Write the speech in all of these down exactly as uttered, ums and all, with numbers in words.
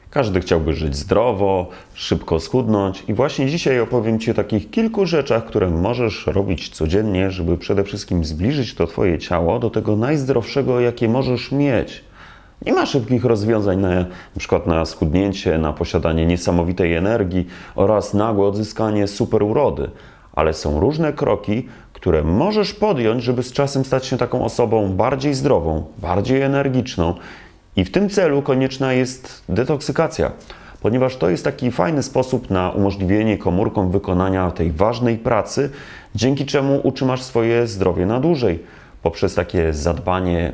Każdy chciałby żyć zdrowo, szybko schudnąć i właśnie dzisiaj opowiem Ci o takich kilku rzeczach, które możesz robić codziennie, żeby przede wszystkim zbliżyć to Twoje ciało do tego najzdrowszego, jakie możesz mieć. Nie ma szybkich rozwiązań na, na przykład na schudnięcie, na posiadanie niesamowitej energii oraz nagłe odzyskanie super urody, ale są różne kroki, które możesz podjąć, żeby z czasem stać się taką osobą bardziej zdrową, bardziej energiczną. I w tym celu konieczna jest detoksykacja, ponieważ to jest taki fajny sposób na umożliwienie komórkom wykonania tej ważnej pracy, dzięki czemu utrzymasz swoje zdrowie na dłużej, poprzez takie zadbanie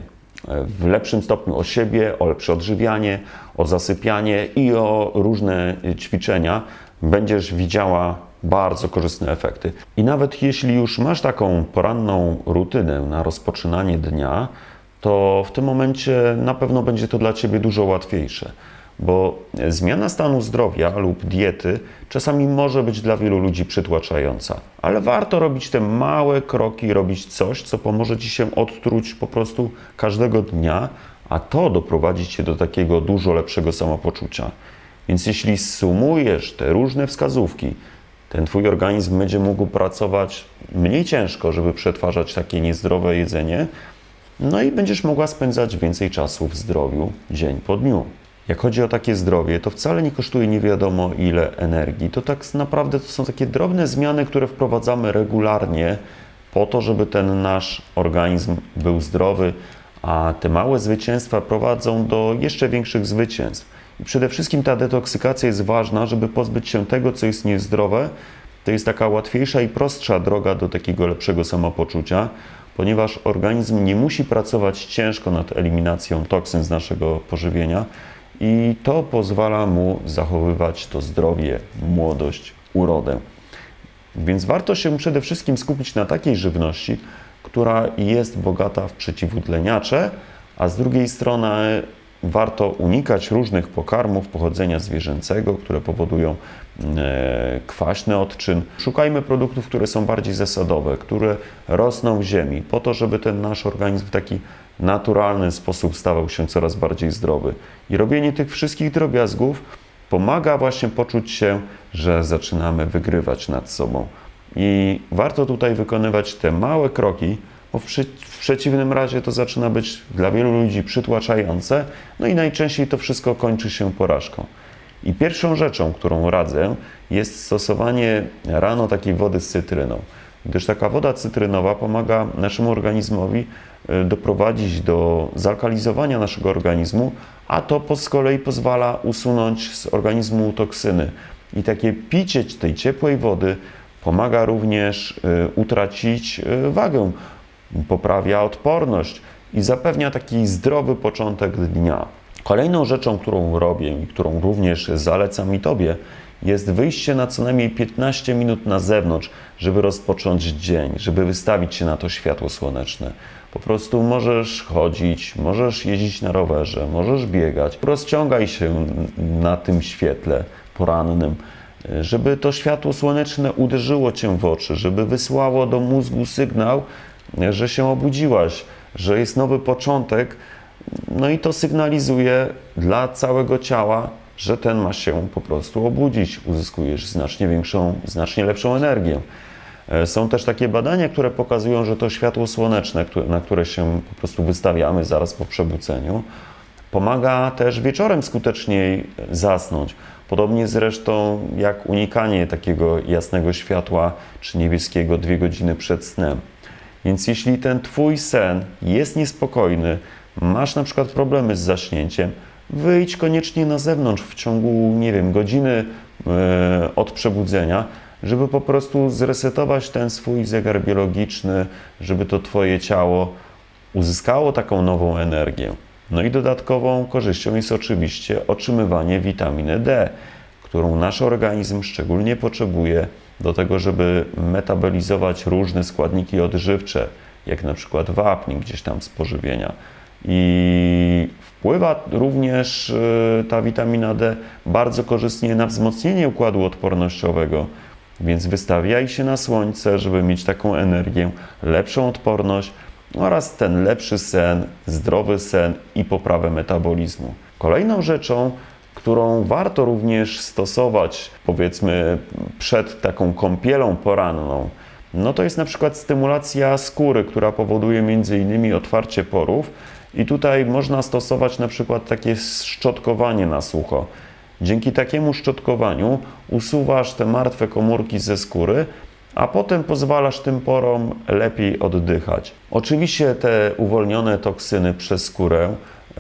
w lepszym stopniu o siebie, o lepsze odżywianie, o zasypianie i o różne ćwiczenia. Będziesz widziała bardzo korzystne efekty. I nawet jeśli już masz taką poranną rutynę na rozpoczynanie dnia, to w tym momencie na pewno będzie to dla Ciebie dużo łatwiejsze, bo zmiana stanu zdrowia lub diety czasami może być dla wielu ludzi przytłaczająca, ale warto robić te małe kroki, robić coś, co pomoże Ci się odtruć po prostu każdego dnia, a to doprowadzi Cię do takiego dużo lepszego samopoczucia. Więc jeśli sumujesz te różne wskazówki, ten Twój organizm będzie mógł pracować mniej ciężko, żeby przetwarzać takie niezdrowe jedzenie, no i będziesz mogła spędzać więcej czasu w zdrowiu dzień po dniu. Jak chodzi o takie zdrowie, to wcale nie kosztuje nie wiadomo ile energii. To tak naprawdę to są takie drobne zmiany, które wprowadzamy regularnie po to, żeby ten nasz organizm był zdrowy, a te małe zwycięstwa prowadzą do jeszcze większych zwycięstw. I przede wszystkim ta detoksykacja jest ważna, żeby pozbyć się tego, co jest niezdrowe. To jest taka łatwiejsza i prostsza droga do takiego lepszego samopoczucia, ponieważ organizm nie musi pracować ciężko nad eliminacją toksyn z naszego pożywienia i to pozwala mu zachowywać to zdrowie, młodość, urodę. Więc warto się przede wszystkim skupić na takiej żywności, która jest bogata w przeciwutleniacze, a z drugiej strony warto unikać różnych pokarmów pochodzenia zwierzęcego, które powodują e, kwaśny odczyn. Szukajmy produktów, które są bardziej zasadowe, które rosną w ziemi, po to, żeby ten nasz organizm w taki naturalny sposób stawał się coraz bardziej zdrowy. I robienie tych wszystkich drobiazgów pomaga właśnie poczuć się, że zaczynamy wygrywać nad sobą. I warto tutaj wykonywać te małe kroki, bo w, przy, w przeciwnym razie to zaczyna być dla wielu ludzi przytłaczające, no i najczęściej to wszystko kończy się porażką. I pierwszą rzeczą, którą radzę, jest stosowanie rano takiej wody z cytryną, gdyż taka woda cytrynowa pomaga naszemu organizmowi doprowadzić do zalkalizowania naszego organizmu, a to z kolei pozwala usunąć z organizmu toksyny. I takie picie tej ciepłej wody pomaga również utracić wagę, poprawia odporność i zapewnia taki zdrowy początek dnia. Kolejną rzeczą, którą robię i którą również zalecam i Tobie, jest wyjście na co najmniej piętnaście minut na zewnątrz, żeby rozpocząć dzień, żeby wystawić się na to światło słoneczne. Po prostu możesz chodzić, możesz jeździć na rowerze, możesz biegać. Rozciągaj się na tym świetle porannym, żeby to światło słoneczne uderzyło Cię w oczy, żeby wysłało do mózgu sygnał, że się obudziłaś, że jest nowy początek, no i to sygnalizuje dla całego ciała, że ten ma się po prostu obudzić. Uzyskujesz znacznie większą, znacznie lepszą energię. Są też takie badania, które pokazują, że to światło słoneczne, na które się po prostu wystawiamy zaraz po przebudzeniu, pomaga też wieczorem skuteczniej zasnąć. Podobnie zresztą jak unikanie takiego jasnego światła czy niebieskiego dwie godziny przed snem. Więc jeśli ten Twój sen jest niespokojny, masz na przykład problemy z zaśnięciem, wyjdź koniecznie na zewnątrz w ciągu, nie wiem, godziny yy, od przebudzenia, żeby po prostu zresetować ten swój zegar biologiczny, żeby to Twoje ciało uzyskało taką nową energię. No i dodatkową korzyścią jest oczywiście otrzymywanie witaminy D, którą nasz organizm szczególnie potrzebuje do tego, żeby metabolizować różne składniki odżywcze, jak na przykład wapń gdzieś tam z pożywienia. I wpływa również ta witamina D bardzo korzystnie na wzmocnienie układu odpornościowego, więc wystawiaj się na słońce, żeby mieć taką energię, lepszą odporność oraz ten lepszy sen, zdrowy sen i poprawę metabolizmu. Kolejną rzeczą, którą warto również stosować, powiedzmy, przed taką kąpielą poranną, no to jest na przykład stymulacja skóry, która powoduje między innymi otwarcie porów. I tutaj można stosować na przykład takie szczotkowanie na sucho. Dzięki takiemu szczotkowaniu usuwasz te martwe komórki ze skóry, a potem pozwalasz tym porom lepiej oddychać. Oczywiście te uwolnione toksyny przez skórę yy,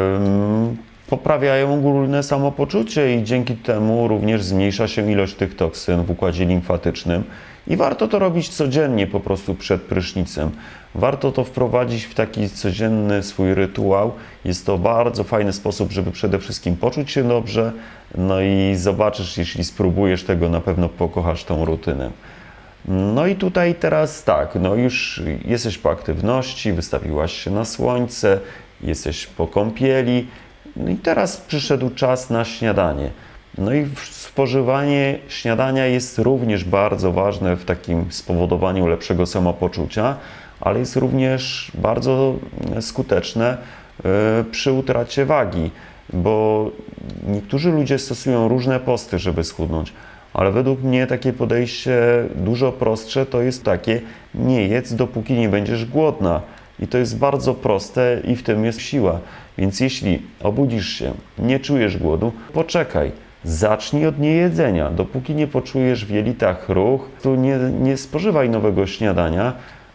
poprawiają ogólne samopoczucie i dzięki temu również zmniejsza się ilość tych toksyn w układzie limfatycznym. I warto to robić codziennie po prostu przed prysznicem. Warto to wprowadzić w taki codzienny swój rytuał. Jest to bardzo fajny sposób, żeby przede wszystkim poczuć się dobrze. No i zobaczysz, jeśli spróbujesz tego, na pewno pokochasz tą rutynę. No i tutaj teraz tak, no już jesteś po aktywności, wystawiłaś się na słońce, jesteś po kąpieli. No i teraz przyszedł czas na śniadanie. No i spożywanie śniadania jest również bardzo ważne w takim spowodowaniu lepszego samopoczucia, ale jest również bardzo skuteczne przy utracie wagi, bo niektórzy ludzie stosują różne posty, żeby schudnąć, ale według mnie takie podejście dużo prostsze to jest takie: nie jedz, dopóki nie będziesz głodna. I to jest bardzo proste i w tym jest siła. Więc jeśli obudzisz się, nie czujesz głodu, poczekaj. Zacznij od niejedzenia. Dopóki nie poczujesz w jelitach ruch, to nie, nie spożywaj nowego śniadania.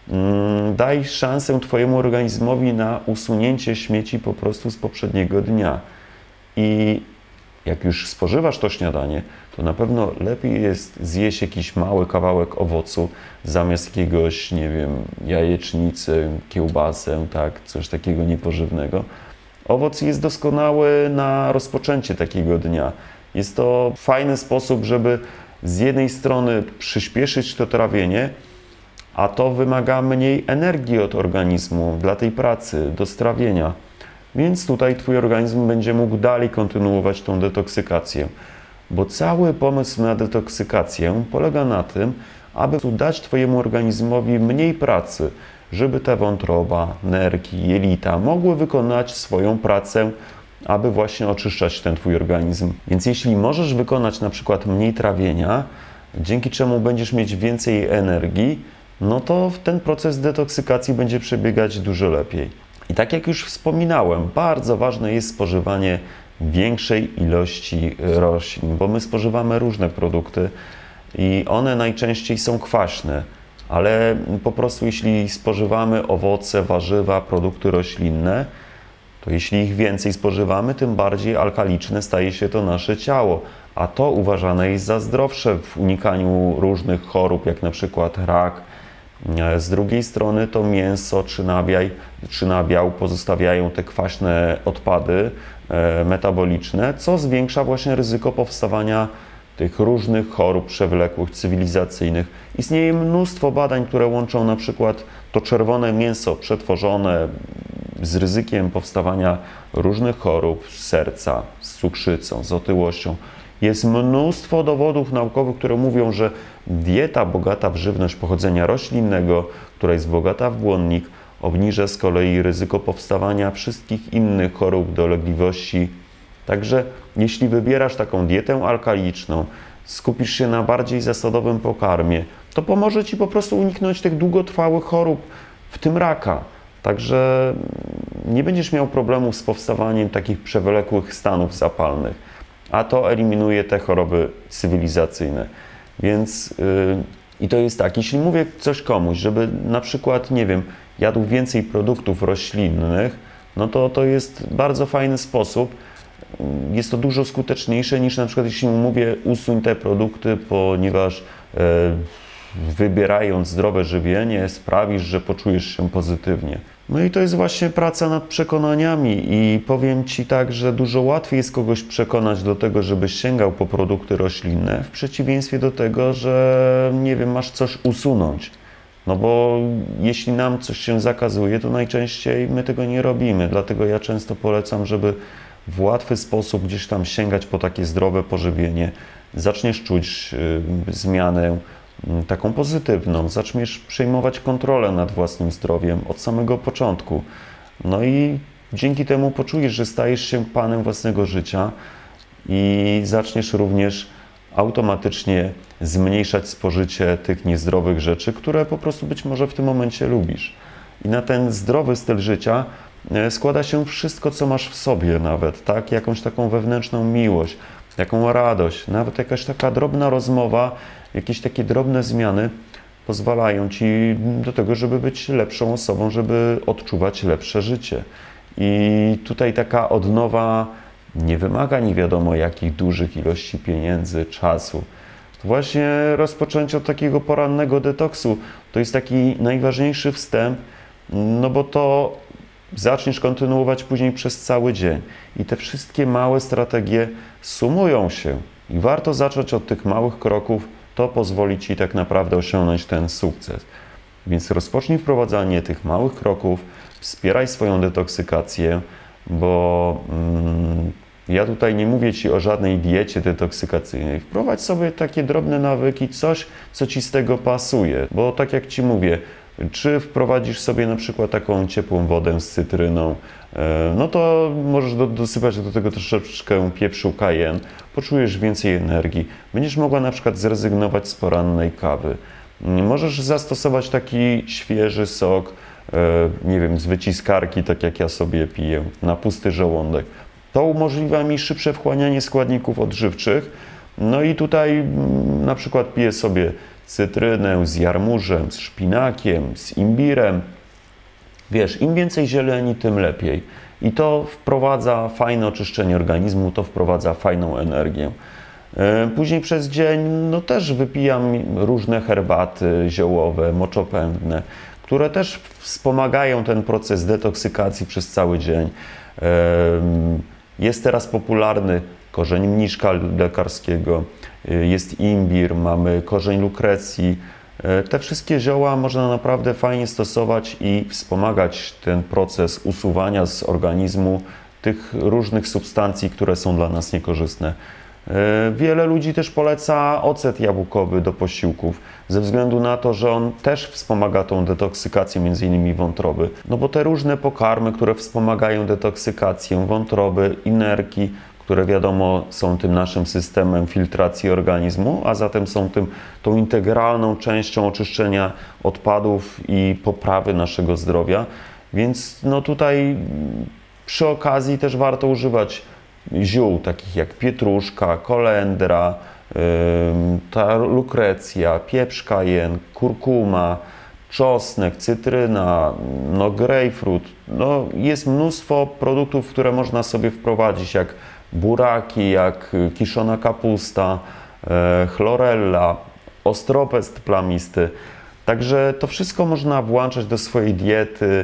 Daj szansę Twojemu organizmowi na usunięcie śmieci po prostu z poprzedniego dnia. I jak już spożywasz to śniadanie, to na pewno lepiej jest zjeść jakiś mały kawałek owocu zamiast jakiegoś, nie wiem, jajecznicy, kiełbasę, tak, coś takiego niepożywnego. Owoc jest doskonały na rozpoczęcie takiego dnia. Jest to fajny sposób, żeby z jednej strony przyspieszyć to trawienie, a to wymaga mniej energii od organizmu dla tej pracy, do strawienia. Więc tutaj Twój organizm będzie mógł dalej kontynuować tą detoksykację. Bo cały pomysł na detoksykację polega na tym, aby dać Twojemu organizmowi mniej pracy, żeby ta wątroba, nerki, jelita mogły wykonać swoją pracę, aby właśnie oczyszczać ten Twój organizm. Więc jeśli możesz wykonać na przykład mniej trawienia, dzięki czemu będziesz mieć więcej energii, no to ten proces detoksykacji będzie przebiegać dużo lepiej. I tak jak już wspominałem, bardzo ważne jest spożywanie większej ilości roślin, bo my spożywamy różne produkty i one najczęściej są kwaśne, ale po prostu jeśli spożywamy owoce, warzywa, produkty roślinne, to jeśli ich więcej spożywamy, tym bardziej alkaliczne staje się to nasze ciało, a to uważane jest za zdrowsze w unikaniu różnych chorób, jak na przykład rak. Z drugiej strony to mięso czy nabiał, czy nabiał pozostawiają te kwaśne odpady e, metaboliczne, co zwiększa właśnie ryzyko powstawania tych różnych chorób przewlekłych, cywilizacyjnych. Istnieje mnóstwo badań, które łączą na przykład to czerwone mięso przetworzone z ryzykiem powstawania różnych chorób z serca, z cukrzycą, z otyłością. Jest mnóstwo dowodów naukowych, które mówią, że dieta bogata w żywność pochodzenia roślinnego, która jest bogata w błonnik, obniża z kolei ryzyko powstawania wszystkich innych chorób, dolegliwości. Także jeśli wybierasz taką dietę alkaliczną, skupisz się na bardziej zasadowym pokarmie, to pomoże Ci po prostu uniknąć tych długotrwałych chorób, w tym raka. Także nie będziesz miał problemu z powstawaniem takich przewlekłych stanów zapalnych, a to eliminuje te choroby cywilizacyjne. Więc yy, i to jest tak, jeśli mówię coś komuś, żeby na przykład, nie wiem, jadł więcej produktów roślinnych, no to to jest bardzo fajny sposób. Jest to dużo skuteczniejsze niż na przykład jeśli mu mówię, usuń te produkty, ponieważ yy, wybierając zdrowe żywienie sprawisz, że poczujesz się pozytywnie. No i to jest właśnie praca nad przekonaniami i powiem Ci tak, że dużo łatwiej jest kogoś przekonać do tego, żeby sięgał po produkty roślinne, w przeciwieństwie do tego, że nie wiem, masz coś usunąć. No bo jeśli nam coś się zakazuje, to najczęściej my tego nie robimy, dlatego ja często polecam, żeby w łatwy sposób gdzieś tam sięgać po takie zdrowe pożywienie. Zaczniesz czuć y, zmianę taką pozytywną, zaczniesz przejmować kontrolę nad własnym zdrowiem od samego początku. No i dzięki temu poczujesz, że stajesz się panem własnego życia i zaczniesz również automatycznie zmniejszać spożycie tych niezdrowych rzeczy, które po prostu być może w tym momencie lubisz. I na ten zdrowy styl życia składa się wszystko, co masz w sobie nawet, tak? Jakąś taką wewnętrzną miłość, taką radość, nawet jakaś taka drobna rozmowa, jakieś takie drobne zmiany pozwalają Ci do tego, żeby być lepszą osobą, żeby odczuwać lepsze życie. I tutaj taka odnowa nie wymaga nie wiadomo jakich dużych ilości pieniędzy, czasu. To właśnie rozpoczęcie od takiego porannego detoksu to jest taki najważniejszy wstęp, no bo to zaczniesz kontynuować później przez cały dzień. I te wszystkie małe strategie sumują się. I warto zacząć od tych małych kroków, to pozwoli Ci tak naprawdę osiągnąć ten sukces. Więc rozpocznij wprowadzanie tych małych kroków, wspieraj swoją detoksykację, bo mm, ja tutaj nie mówię Ci o żadnej diecie detoksykacyjnej. Wprowadź sobie takie drobne nawyki, coś, co Ci z tego pasuje. Bo tak jak Ci mówię, czy wprowadzisz sobie na przykład taką ciepłą wodę z cytryną, no to możesz do, dosypać do tego troszeczkę pieprzu cayenne, poczujesz więcej energii. Będziesz mogła na przykład zrezygnować z porannej kawy. Możesz zastosować taki świeży sok, nie wiem, z wyciskarki, tak jak ja sobie piję, na pusty żołądek. To umożliwia mi szybsze wchłanianie składników odżywczych. No i tutaj na przykład piję sobie cytrynę z jarmużem, z szpinakiem, z imbirem. Wiesz, im więcej zieleni, tym lepiej. I to wprowadza fajne oczyszczenie organizmu, to wprowadza fajną energię. Później przez dzień no też wypijam różne herbaty ziołowe, moczopędne, które też wspomagają ten proces detoksykacji przez cały dzień. Jest teraz popularny korzeń mniszka lekarskiego, jest imbir, mamy korzeń lukrecji. Te wszystkie zioła można naprawdę fajnie stosować i wspomagać ten proces usuwania z organizmu tych różnych substancji, które są dla nas niekorzystne. Wiele ludzi też poleca ocet jabłkowy do posiłków, ze względu na to, że on też wspomaga tą detoksykację, między innymi wątroby. No bo te różne pokarmy, które wspomagają detoksykację wątroby i nerki, które wiadomo są tym naszym systemem filtracji organizmu, a zatem są tym, tą integralną częścią oczyszczenia odpadów i poprawy naszego zdrowia. Więc no tutaj przy okazji też warto używać ziół takich jak pietruszka, kolendra, yy, ta lukrecja, pieprz cayenne, kurkuma, czosnek, cytryna, no grejpfrut. No jest mnóstwo produktów, które można sobie wprowadzić, jak buraki, jak kiszona kapusta, e, chlorella, ostropest plamisty. Także to wszystko można włączać do swojej diety,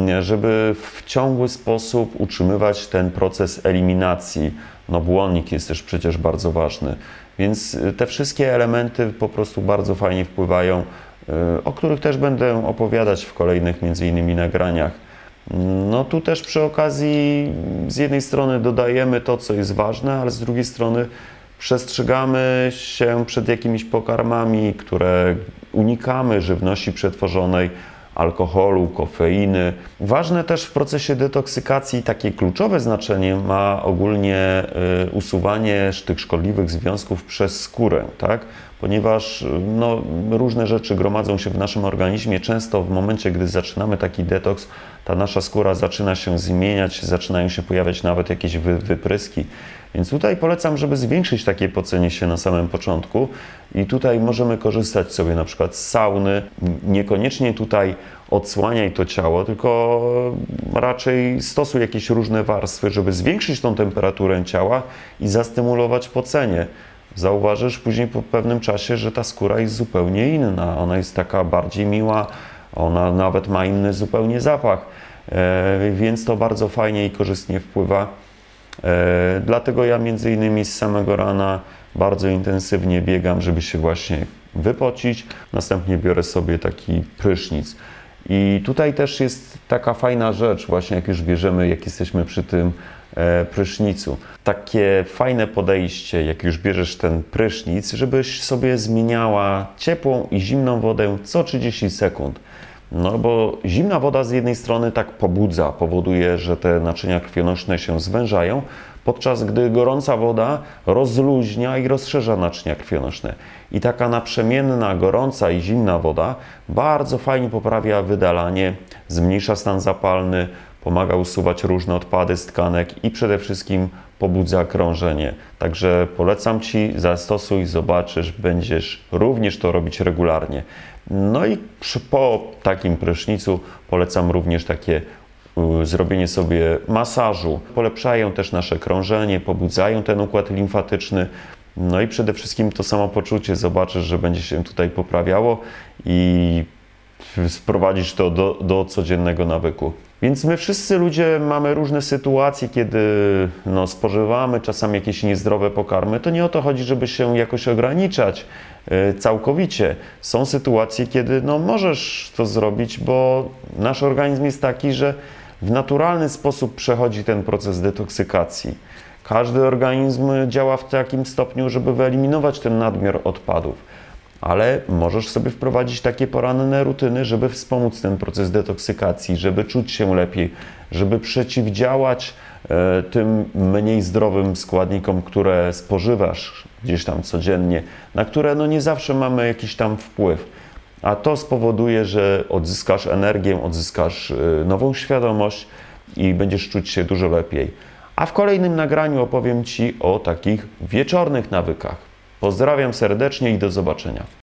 żeby w ciągły sposób utrzymywać ten proces eliminacji. No błonnik jest też przecież bardzo ważny. Więc te wszystkie elementy po prostu bardzo fajnie wpływają, o których też będę opowiadać w kolejnych między innymi nagraniach. No tu też przy okazji z jednej strony dodajemy to, co jest ważne, ale z drugiej strony przestrzegamy się przed jakimiś pokarmami, które unikamy żywności przetworzonej, alkoholu, kofeiny. Ważne też w procesie detoksykacji takie kluczowe znaczenie ma ogólnie y, usuwanie tych szkodliwych związków przez skórę, tak? Ponieważ no, różne rzeczy gromadzą się w naszym organizmie. Często w momencie, gdy zaczynamy taki detoks, ta nasza skóra zaczyna się zmieniać, zaczynają się pojawiać nawet jakieś wy, wypryski. Więc tutaj polecam, żeby zwiększyć takie pocenie się na samym początku i tutaj możemy korzystać sobie na przykład z sauny. Niekoniecznie tutaj odsłaniaj to ciało, tylko raczej stosuj jakieś różne warstwy, żeby zwiększyć tą temperaturę ciała i zastymulować pocenie. Zauważysz później po pewnym czasie, że ta skóra jest zupełnie inna. Ona jest taka bardziej miła, ona nawet ma inny zupełnie zapach, e, więc to bardzo fajnie i korzystnie wpływa. E, dlatego ja między innymi z samego rana bardzo intensywnie biegam, żeby się właśnie wypocić. Następnie biorę sobie taki prysznic. I tutaj też jest taka fajna rzecz, właśnie jak już bierzemy, jak jesteśmy przy tym e, prysznicu. Takie fajne podejście, jak już bierzesz ten prysznic, żebyś sobie zmieniała ciepłą i zimną wodę co trzydzieści sekund. No bo zimna woda z jednej strony tak pobudza, powoduje, że te naczynia krwionośne się zwężają, podczas gdy gorąca woda rozluźnia i rozszerza naczynia krwionośne. I taka naprzemienna, gorąca i zimna woda bardzo fajnie poprawia wydalanie, zmniejsza stan zapalny, pomaga usuwać różne odpady z tkanek i przede wszystkim pobudza krążenie. Także polecam Ci, zastosuj, zobaczysz, będziesz również to robić regularnie. No i przy, po takim prysznicu polecam również takie y, zrobienie sobie masażu. Polepszają też nasze krążenie, pobudzają ten układ limfatyczny. No i przede wszystkim to samopoczucie, zobaczysz, że będzie się tutaj poprawiało i sprowadzić to do, do codziennego nawyku. Więc my wszyscy ludzie mamy różne sytuacje, kiedy no, spożywamy czasami jakieś niezdrowe pokarmy. To nie o to chodzi, żeby się jakoś ograniczać y, całkowicie. Są sytuacje, kiedy no, możesz to zrobić, bo nasz organizm jest taki, że w naturalny sposób przechodzi ten proces detoksykacji. Każdy organizm działa w takim stopniu, żeby wyeliminować ten nadmiar odpadów. Ale możesz sobie wprowadzić takie poranne rutyny, żeby wspomóc ten proces detoksykacji, żeby czuć się lepiej, żeby przeciwdziałać e, tym mniej zdrowym składnikom, które spożywasz gdzieś tam codziennie, na które no nie zawsze mamy jakiś tam wpływ. A to spowoduje, że odzyskasz energię, odzyskasz e, nową świadomość i będziesz czuć się dużo lepiej. A w kolejnym nagraniu opowiem Ci o takich wieczornych nawykach. Pozdrawiam serdecznie i do zobaczenia.